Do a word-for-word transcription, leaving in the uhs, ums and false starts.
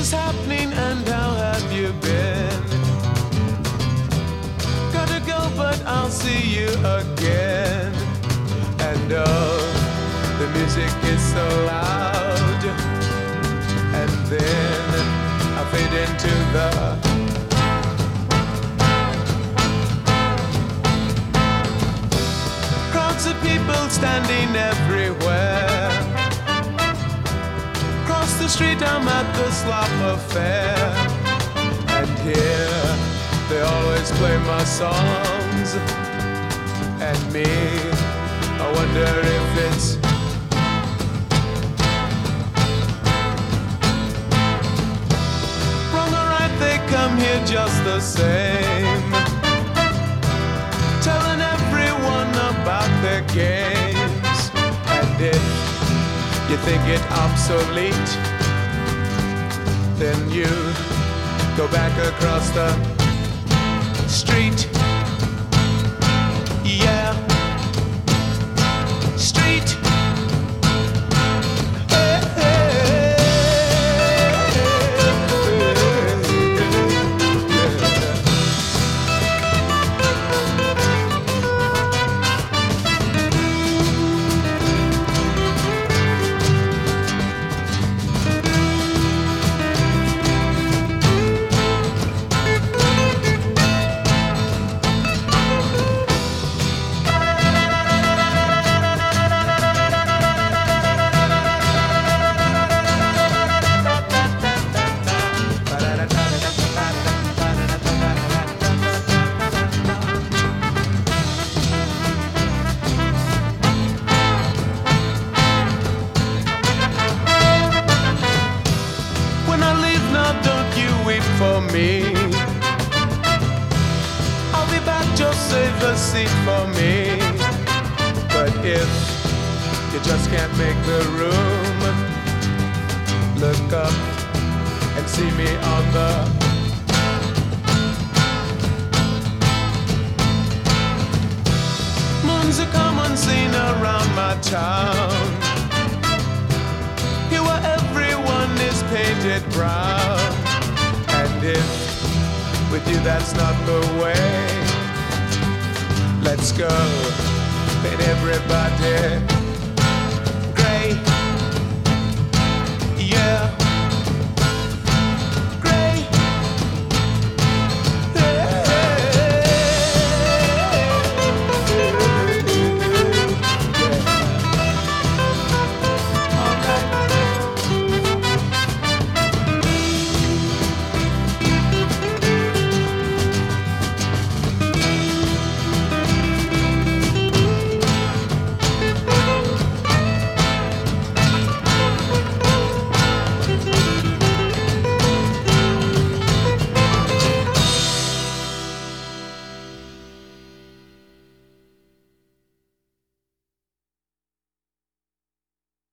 is happening and how have you been? Gotta go, but I'll see you again. And oh, the music is so loud. And then I fade into the crowds of people standing everywhere. Across the street I'm at the Slop Affair. And here they always play my songs. And me, I wonder if it's wrong or right. They come here just the same, telling everyone about their games. And if you think it obsolete, then you go back across the street. Yeah, street. Hey, hey, for me. I'll be back, just save a seat for me. But if you just can't make the room, look up and see me on the moon's a common scene around my town. Here where everyone is painted brown. And if with you that's not the way, let's go, paint everybody